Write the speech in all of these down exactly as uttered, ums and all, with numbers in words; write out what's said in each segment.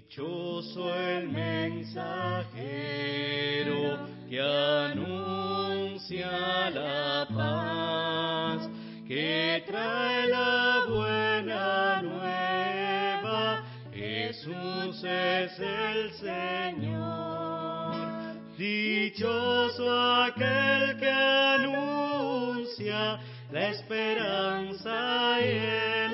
Dichoso el mensajero que anuncia la paz, que trae la buena nueva. Jesús es el Señor. Dichoso aquel que anuncia la esperanza y el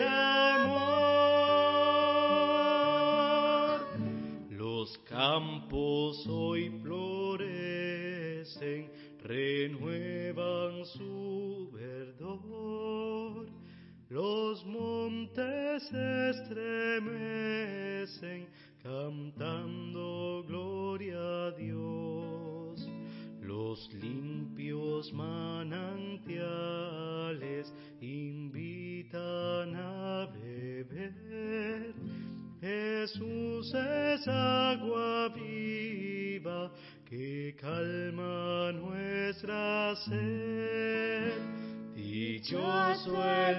amor. Los campos hoy florecen, renuevan su verdor. Los montes se estremecen, cantando gloria a Dios. Los limpios manantiales invitan a beber. Jesús es agua viva que calma nuestra sed. Dichoso el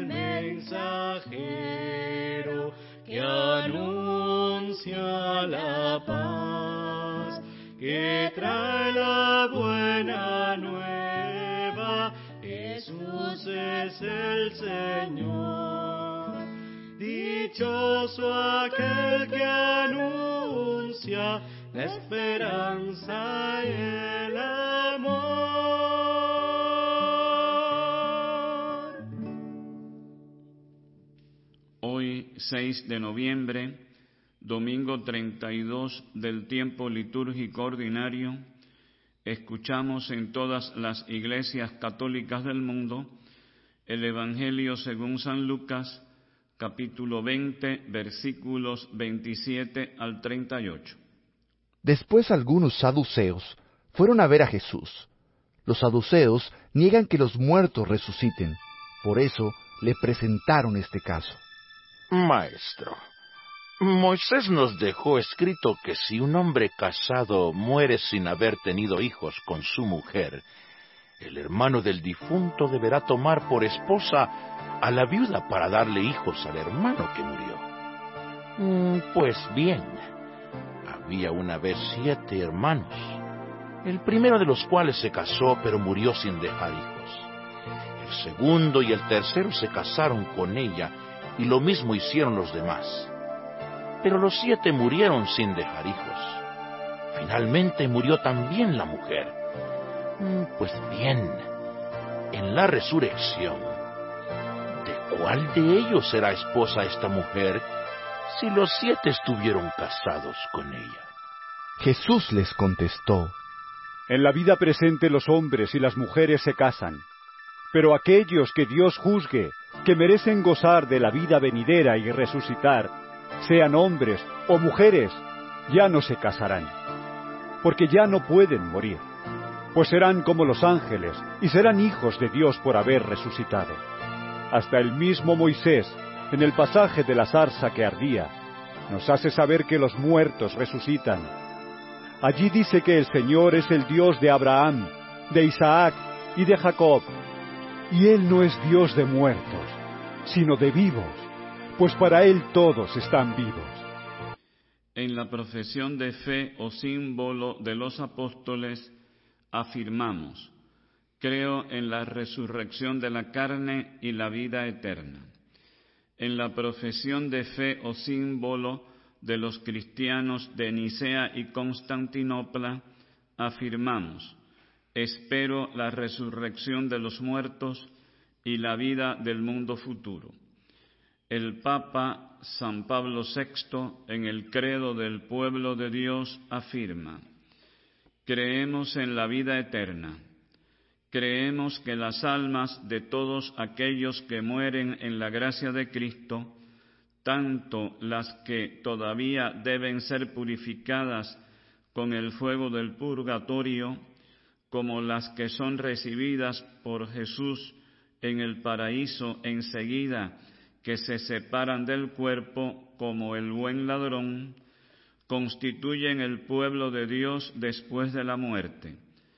mensajero que anuncia la paz, que trae la buena nueva. Jesús es el Señor. Dichoso aquel que anuncia la esperanza y el amor. Hoy, seis de noviembre, domingo treinta y dos del tiempo litúrgico ordinario, escuchamos en todas las iglesias católicas del mundo el Evangelio según San Lucas, capítulo veinte, versículos veintisiete al treinta y ocho. Después algunos saduceos fueron a ver a Jesús. Los saduceos niegan que los muertos resuciten. Por eso le presentaron este caso. Maestro, Moisés nos dejó escrito que si un hombre casado muere sin haber tenido hijos con su mujer, el hermano del difunto deberá tomar por esposa a la viuda para darle hijos al hermano que murió. Mm, pues bien, había una vez siete hermanos, el primero de los cuales se casó pero murió sin dejar hijos. El segundo y el tercero se casaron con ella y lo mismo hicieron los demás. Pero los siete murieron sin dejar hijos. Finalmente murió también la mujer. Pues bien, en la resurrección, ¿de cuál de ellos será esposa esta mujer si los siete estuvieron casados con ella? Jesús les contestó: En la vida presente los hombres y las mujeres se casan, pero aquellos que Dios juzgue, que merecen gozar de la vida venidera y resucitar, sean hombres o mujeres, ya no se casarán, porque ya no pueden morir, pues serán como los ángeles y serán hijos de Dios por haber resucitado. Hasta el mismo Moisés, en el pasaje de la zarza que ardía, nos hace saber que los muertos resucitan. Allí dice que el Señor es el Dios de Abraham, de Isaac y de Jacob, y Él no es Dios de muertos, sino de vivos, pues para Él todos están vivos. En la profesión de fe o símbolo de los apóstoles afirmamos: creo en la resurrección de la carne y la vida eterna. En la profesión de fe o símbolo de los cristianos de Nicea y Constantinopla afirmamos: espero la resurrección de los muertos y la vida del mundo futuro. El Papa San Pablo sexto, en el Credo del Pueblo de Dios, afirma: creemos en la vida eterna. Creemos que las almas de todos aquellos que mueren en la gracia de Cristo, tanto las que todavía deben ser purificadas con el fuego del purgatorio, como las que son recibidas por Jesús en el paraíso enseguida que se separan del cuerpo como el buen ladrón, constituyen el pueblo de Dios después de la muerte,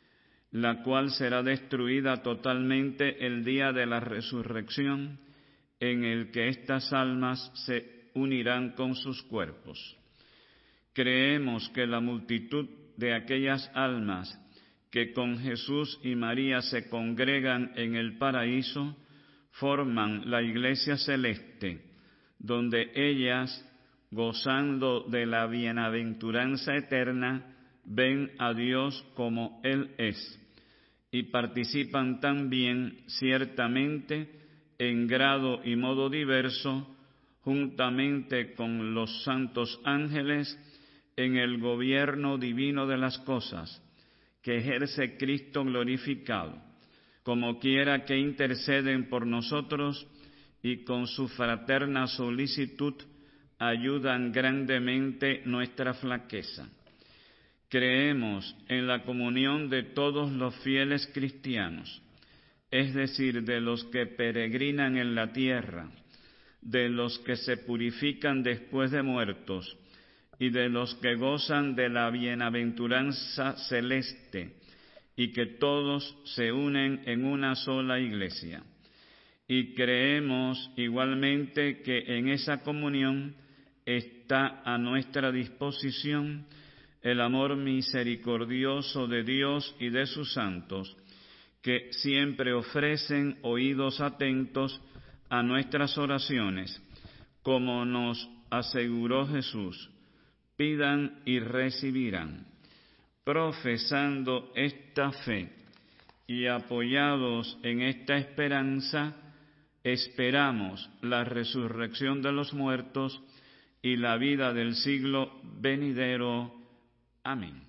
la cual será destruida totalmente el día de la resurrección, en el que estas almas se unirán con sus cuerpos. Creemos que la multitud de aquellas almas que con Jesús y María se congregan en el paraíso forman la Iglesia celeste, donde ellas, gozando de la bienaventuranza eterna, ven a Dios como Él es, y participan también ciertamente en grado y modo diverso, juntamente con los santos ángeles, en el gobierno divino de las cosas, que ejerce Cristo glorificado, como quiera que interceden por nosotros y con su fraterna solicitud ayudan grandemente nuestra flaqueza. Creemos en la comunión de todos los fieles cristianos, es decir, de los que peregrinan en la tierra, de los que se purifican después de muertos, y de los que gozan de la bienaventuranza celeste, y que todos se unen en una sola iglesia. Y creemos igualmente que en esa comunión está a nuestra disposición el amor misericordioso de Dios y de sus santos, que siempre ofrecen oídos atentos a nuestras oraciones, como nos aseguró Jesús: pidan y recibirán. Profesando esta fe y apoyados en esta esperanza, esperamos la resurrección de los muertos y la vida del siglo venidero. Amén.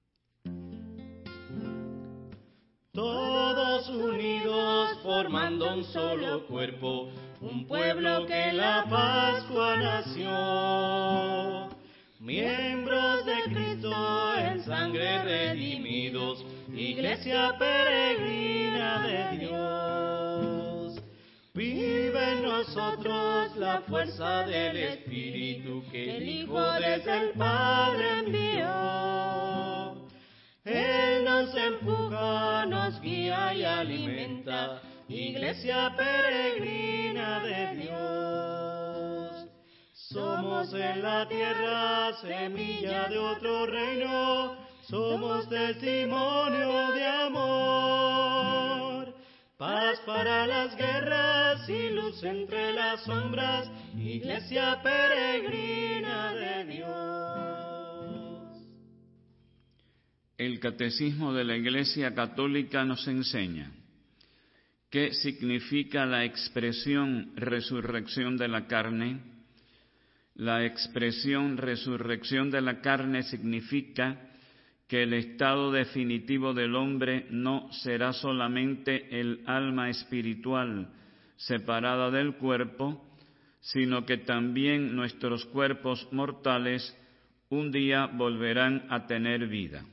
Todos unidos formando un solo cuerpo, un pueblo que en la Pascua nació. Miembros de Cristo en sangre redimidos, Iglesia peregrina de Dios. Vive en nosotros la fuerza del Espíritu que el Hijo desde el Padre envió. Él nos empuja, nos guía y alimenta, Iglesia peregrina de Dios. Somos en la tierra semilla de otro reino, somos testimonio de amor. Paz para las guerras y luz entre las sombras, Iglesia peregrina de Dios. El Catecismo de la Iglesia Católica nos enseña qué significa la expresión resurrección de la carne. La expresión resurrección de la carne significa que el estado definitivo del hombre no será solamente el alma espiritual separada del cuerpo, sino que también nuestros cuerpos mortales un día volverán a tener vida.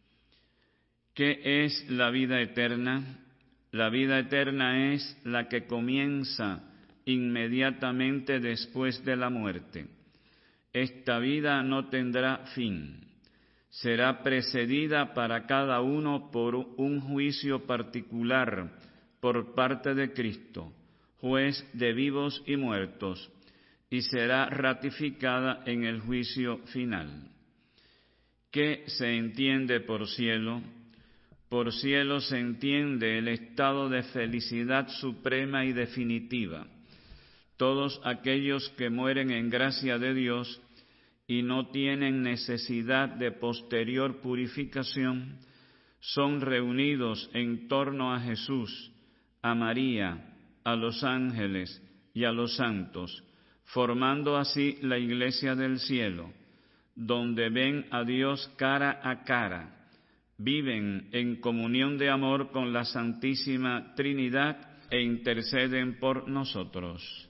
¿Qué es la vida eterna? La vida eterna es la que comienza inmediatamente después de la muerte. Esta vida no tendrá fin. Será precedida para cada uno por un juicio particular por parte de Cristo, juez de vivos y muertos, y será ratificada en el juicio final. ¿Qué se entiende por cielo? Por cielo se entiende el estado de felicidad suprema y definitiva. Todos aquellos que mueren en gracia de Dios y no tienen necesidad de posterior purificación, son reunidos en torno a Jesús, a María, a los ángeles y a los santos, formando así la Iglesia del cielo, donde ven a Dios cara a cara, viven en comunión de amor con la Santísima Trinidad e interceden por nosotros.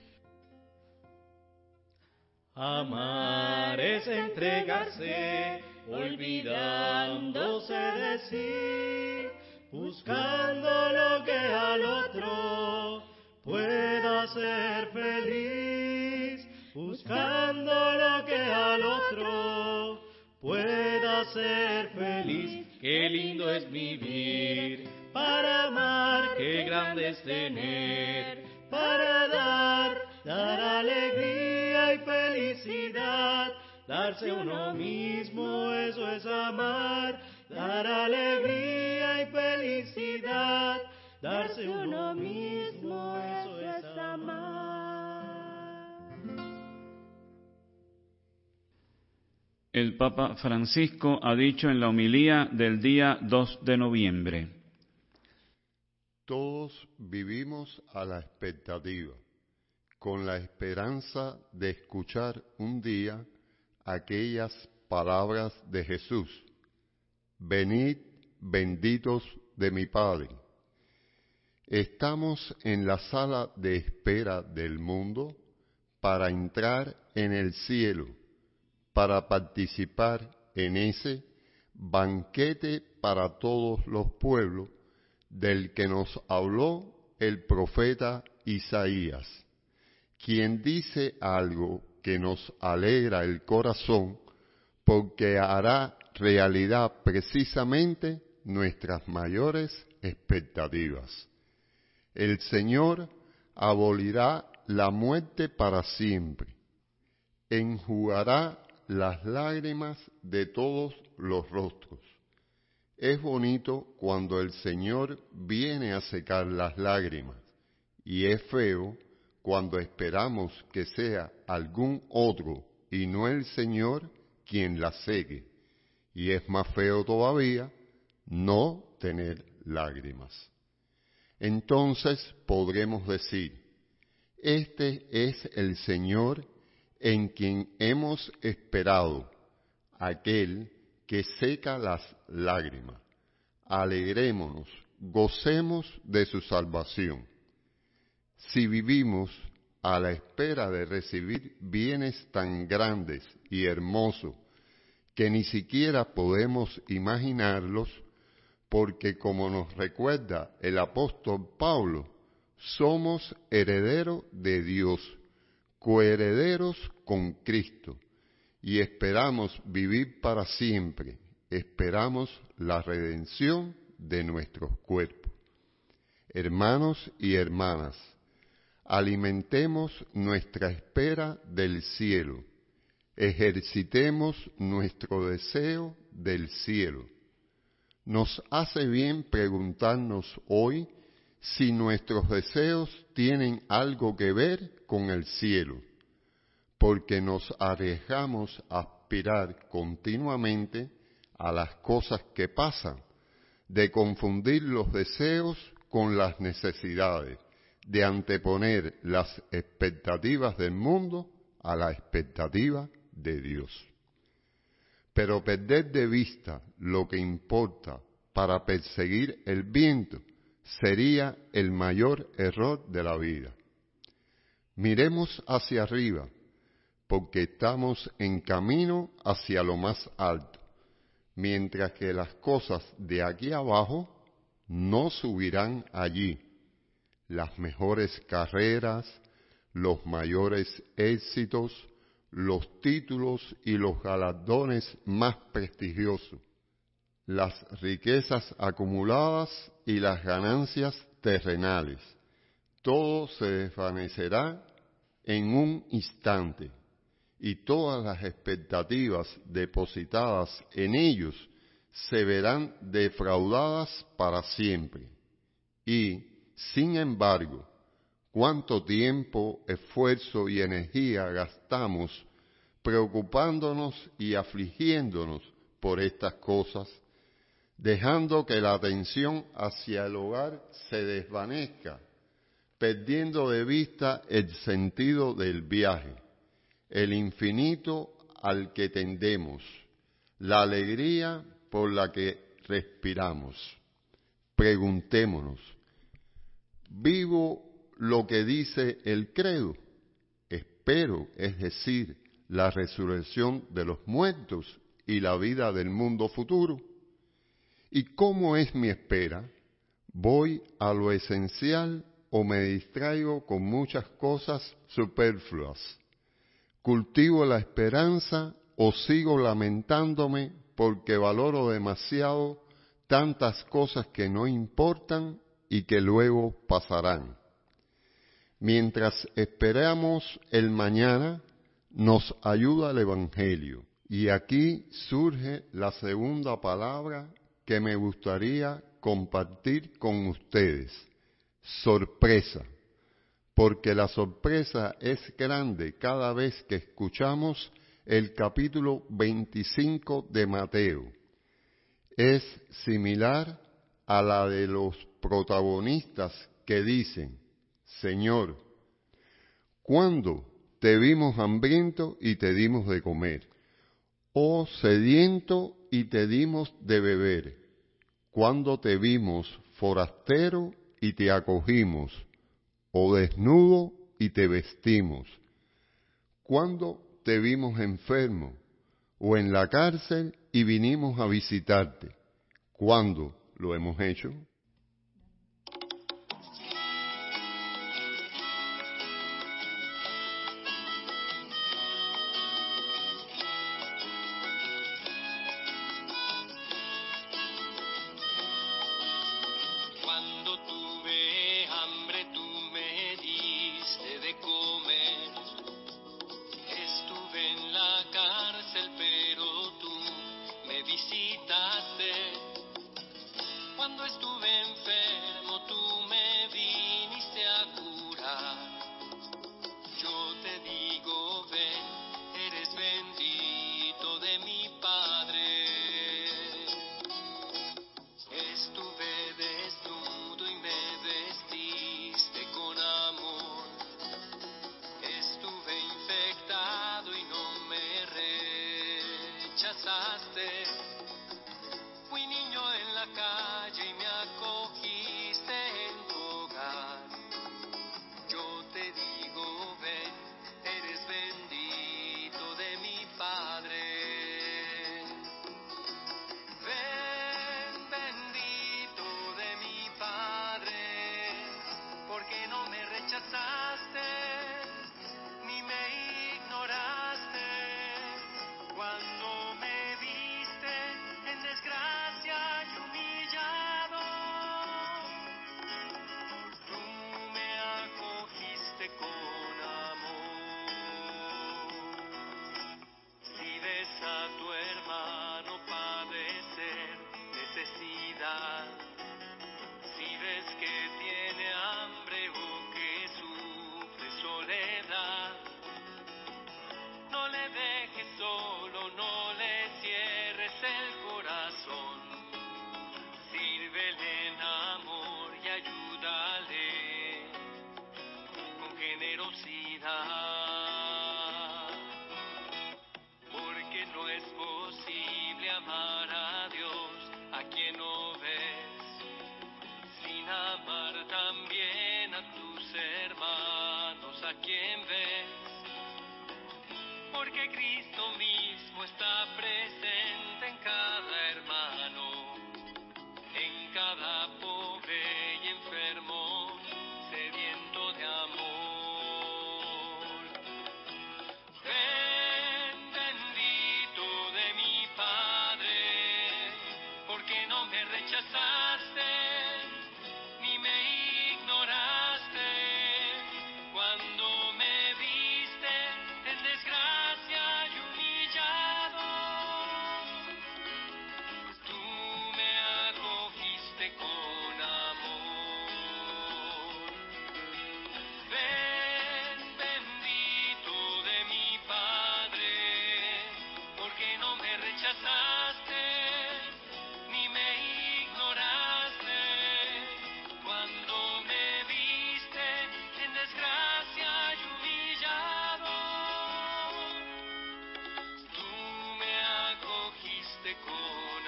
Amar es entregarse, olvidándose de sí, buscando lo que al otro pueda ser feliz, buscando lo que al otro pueda ser feliz. Qué lindo es vivir para amar, qué grande es tener para dar, dar alegría y felicidad, darse uno mismo, eso es amar, dar alegría y felicidad, darse uno mismo, eso es amar. El Papa Francisco ha dicho en la homilía del día dos de noviembre: todos vivimos a la expectativa, con la esperanza de escuchar un día aquellas palabras de Jesús: venid, benditos de mi Padre. Estamos en la sala de espera del mundo para entrar en el cielo, para participar en ese banquete para todos los pueblos del que nos habló el profeta Isaías, quien dice algo que nos alegra el corazón porque hará realidad precisamente nuestras mayores expectativas. El Señor abolirá la muerte para siempre, enjugará las lágrimas de todos los rostros. Es bonito cuando el Señor viene a secar las lágrimas, y es feo cuando esperamos que sea algún otro y no el Señor quien las seque, y es más feo todavía no tener lágrimas. Entonces podremos decir: este es el Señor en quien hemos esperado, aquel que seca las lágrimas. Alegrémonos, gocemos de su salvación. Si vivimos a la espera de recibir bienes tan grandes y hermosos que ni siquiera podemos imaginarlos, porque como nos recuerda el apóstol Pablo, somos herederos de Dios, coherederos con Cristo, y esperamos vivir para siempre, esperamos la redención de nuestros cuerpos. Hermanos y hermanas, alimentemos nuestra espera del cielo, ejercitemos nuestro deseo del cielo. Nos hace bien preguntarnos hoy si nuestros deseos tienen algo que ver con el cielo, porque nos arriesgamos a aspirar continuamente a las cosas que pasan, de confundir los deseos con las necesidades, de anteponer las expectativas del mundo a la expectativa de Dios. Pero perder de vista lo que importa para perseguir el viento sería el mayor error de la vida. Miremos hacia arriba, porque estamos en camino hacia lo más alto, mientras que las cosas de aquí abajo no subirán allí. Las mejores carreras, los mayores éxitos, los títulos y los galardones más prestigiosos, las riquezas acumuladas y las ganancias terrenales. Todo se desvanecerá en un instante, y todas las expectativas depositadas en ellos se verán defraudadas para siempre. Y, sin embargo, cuánto tiempo, esfuerzo y energía gastamos preocupándonos y afligiéndonos por estas cosas, dejando que la atención hacia el hogar se desvanezca, perdiendo de vista el sentido del viaje, el infinito al que tendemos, la alegría por la que respiramos. Preguntémonos: ¿vivo lo que dice el credo? Espero, es decir, la resurrección de los muertos y la vida del mundo futuro. ¿Y cómo es mi espera? ¿Voy a lo esencial o me distraigo con muchas cosas superfluas? ¿Cultivo la esperanza o sigo lamentándome porque valoro demasiado tantas cosas que no importan y que luego pasarán? Mientras esperamos el mañana, nos ayuda el Evangelio. Y aquí surge la segunda palabra que me gustaría compartir con ustedes. Sorpresa. Porque la sorpresa es grande cada vez que escuchamos el capítulo veinticinco de Mateo. Es similar a la de los protagonistas que dicen: Señor, ¿cuándo te vimos hambriento y te dimos de comer? ¿O sediento y te dimos de beber? ¿Cuándo te vimos forastero y te acogimos? ¿O desnudo y te vestimos? ¿Cuándo te vimos enfermo o en la cárcel y vinimos a visitarte? ¿Cuándo lo hemos hecho? Cuando tuve hambre tú me diste de comer. Estuve en la cárcel pero tú me visitaste. Cuando estuve enfermo tú me viniste a curar. Yo te digo ven, eres bendito de mi Padre. Estuve desnudo y me vestiste con amor. Estuve infectado y no me rechazaste. Fui niño en la calle y me acogiste en tu hogar. Yo te digo ven, eres bendito de mi Padre. Ven, bendito de mi Padre, porque no me rechazaste, ni me ignoraste. Cuando me viste en desgracia y humillado, tú me acogiste con amor. Si ves a tu hermano padecer necesidad, si ves que tiene hambre o que sufre soledad, no le dejes solo, no le cierres el corazón. Sírvele en amor y ayúdale con generosidad. Porque no es posible amar a Dios a quien no ves, sin amar también a tus hermanos a quien ves. Porque Cristo mismo está presente en cada hermano, en cada pobre y enfermo, sediento de amor. Ven, bendito de mi Padre, porque no me rechazaste, ni me ignoraste. Cuando me viste en desgracia y humillado, tú me acogiste con amor. Ven, bendito de mi Padre, porque no me rechazaste, ni me ignoraste. Cuando me viste en desgracia y humillado, tú me acogiste con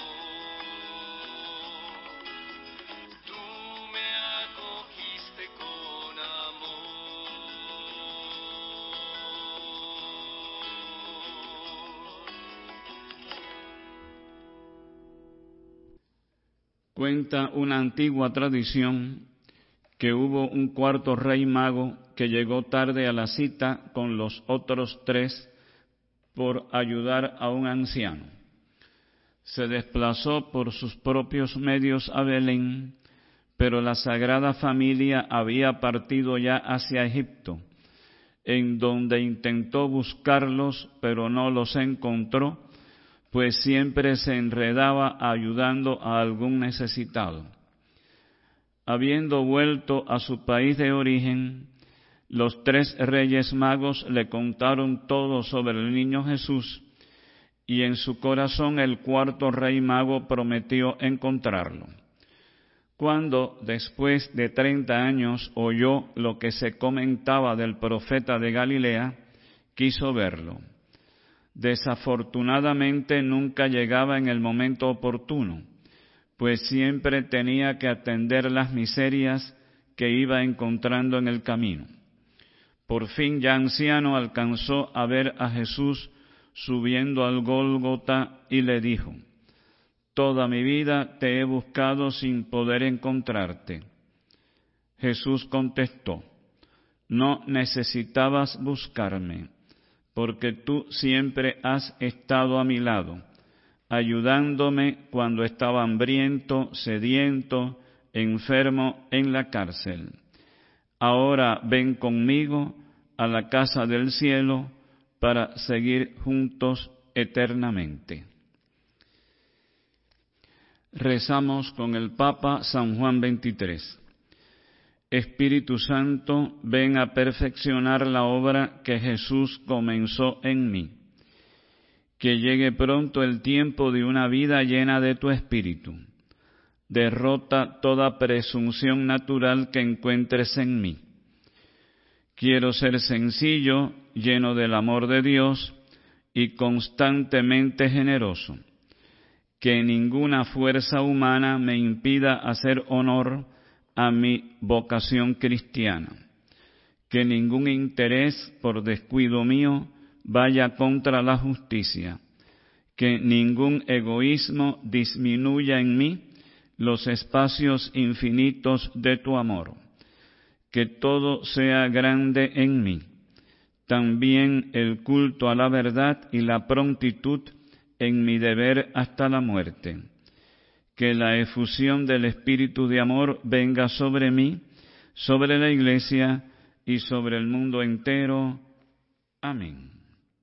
amor. Tú me acogiste con amor. Cuenta una antigua tradición que hubo un cuarto rey mago que llegó tarde a la cita con los otros tres por ayudar a un anciano. Se desplazó por sus propios medios a Belén, pero la Sagrada Familia había partido ya hacia Egipto. en donde intentó buscarlos, pero no los encontró, pues siempre se enredaba ayudando a algún necesitado. Habiendo vuelto a su país de origen, los tres reyes magos le contaron todo sobre el niño Jesús, y en su corazón el cuarto rey mago prometió encontrarlo. Cuando, después de treinta años, oyó lo que se comentaba del profeta de Galilea, quiso verlo. Desafortunadamente nunca llegaba en el momento oportuno, pues siempre tenía que atender las miserias que iba encontrando en el camino. Por fin, ya anciano, alcanzó a ver a Jesús subiendo al Gólgota y le dijo: «Toda mi vida te he buscado sin poder encontrarte». Jesús contestó: «No necesitabas buscarme, porque tú siempre has estado a mi lado, ayudándome cuando estaba hambriento, sediento, enfermo, en la cárcel. Ahora ven conmigo a la casa del cielo para seguir juntos eternamente». Rezamos con el Papa San Juan veintitrés. Espíritu Santo, ven a perfeccionar la obra que Jesús comenzó en mí. Que llegue pronto el tiempo de una vida llena de tu Espíritu. Derrota toda presunción natural que encuentres en mí. Quiero ser sencillo, lleno del amor de Dios y constantemente generoso. Que ninguna fuerza humana me impida hacer honor a mi vocación cristiana. Que ningún interés por descuido mío vaya contra la justicia. Que ningún egoísmo disminuya en mí los espacios infinitos de tu amor. Que todo sea grande en mí, también el culto a la verdad y la prontitud en mi deber hasta la muerte. Que la efusión del Espíritu de amor venga sobre mí, sobre la Iglesia y sobre el mundo entero. Amén.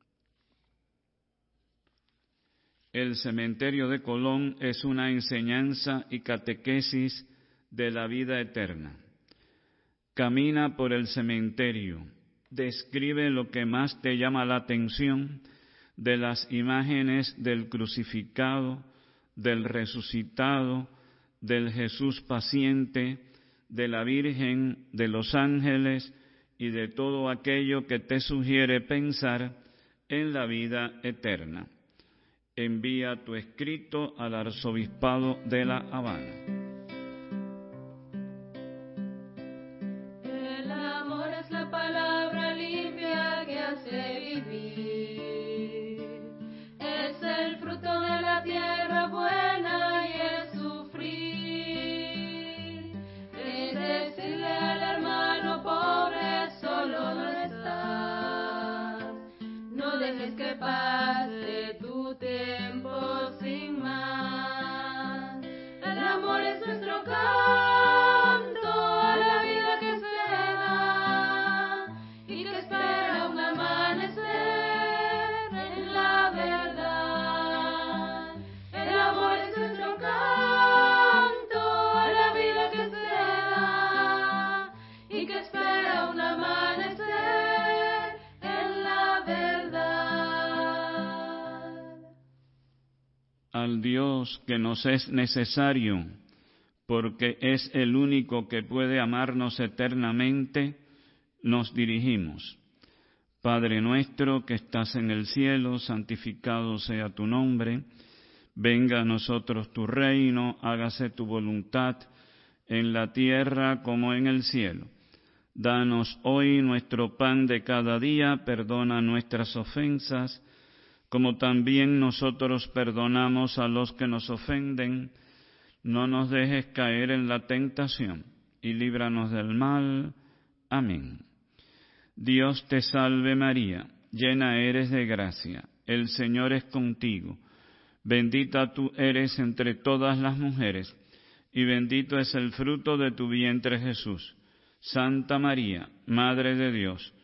El cementerio de Colón es una enseñanza y catequesis de la vida eterna. Camina por el cementerio, describe lo que más te llama la atención de las imágenes del crucificado, del resucitado, del Jesús paciente, de la Virgen, de los ángeles y de todo aquello que te sugiere pensar en la vida eterna. Envía tu escrito al Arzobispado de La Habana. Al Dios que nos es necesario, porque es el único que puede amarnos eternamente, nos dirigimos. Padre nuestro que estás en el cielo, santificado sea tu nombre. Venga a nosotros tu reino, hágase tu voluntad en la tierra como en el cielo. Danos hoy nuestro pan de cada día, perdona nuestras ofensas, como también nosotros perdonamos a los que nos ofenden. No nos dejes caer en la tentación, y líbranos del mal. Amén. Dios te salve María, llena eres de gracia, el Señor es contigo. Bendita tú eres entre todas las mujeres, y bendito es el fruto de tu vientre Jesús. Santa María, Madre de Dios,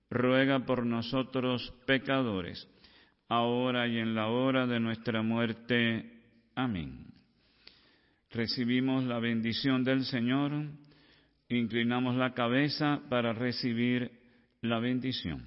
ruega por nosotros pecadores, ahora y en la hora de nuestra muerte. Amén. Recibimos la bendición del Señor, inclinamos la cabeza para recibir la bendición.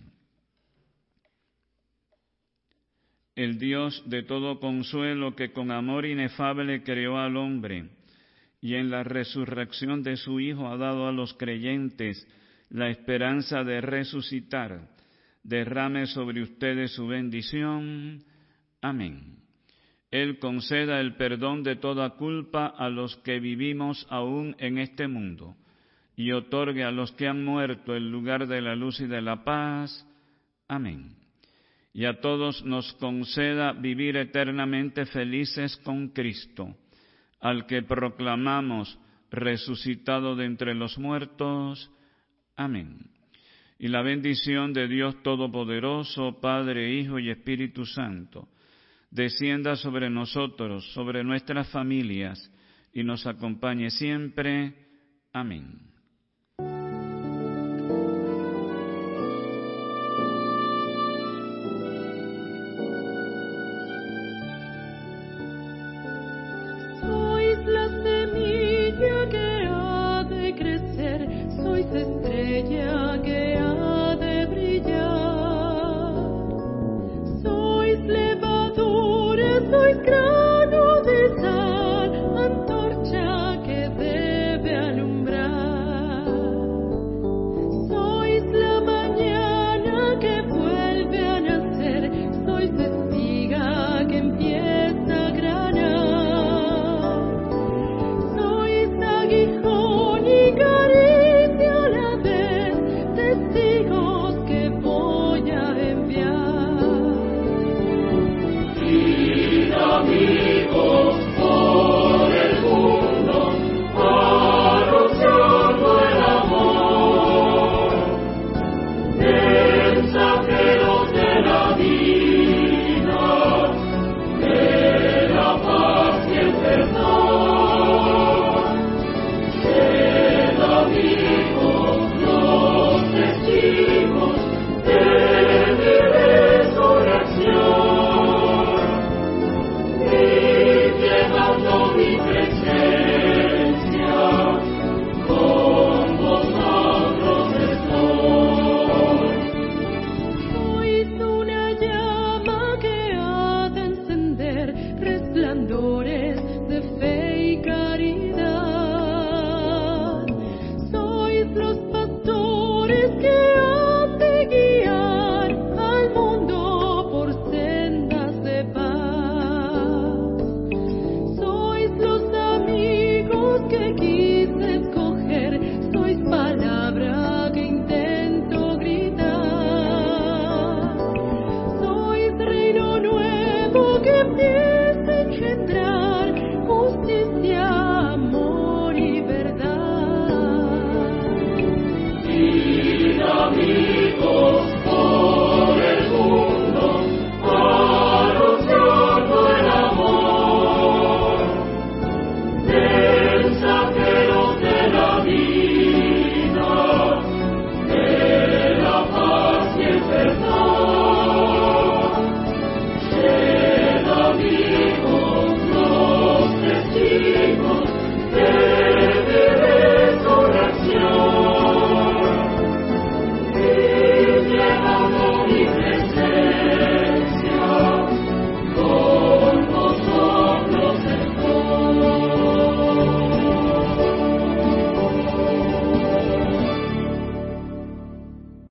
El Dios de todo consuelo, que con amor inefable creó al hombre y en la resurrección de su Hijo ha dado a los creyentes la esperanza de resucitar, derrame sobre ustedes su bendición. Amén. Él conceda el perdón de toda culpa a los que vivimos aún en este mundo y otorgue a los que han muerto el lugar de la luz y de la paz. Amén. Y a todos nos conceda vivir eternamente felices con Cristo, al que proclamamos resucitado de entre los muertos. Amén. Y la bendición de Dios Todopoderoso, Padre, Hijo y Espíritu Santo, descienda sobre nosotros, sobre nuestras familias, y nos acompañe siempre. Amén. Sois la semilla que ha de crecer, sois estrella que ha de brillar, sois levadura, sois grano de sal, antorcha que debe alumbrar, sois la mañana que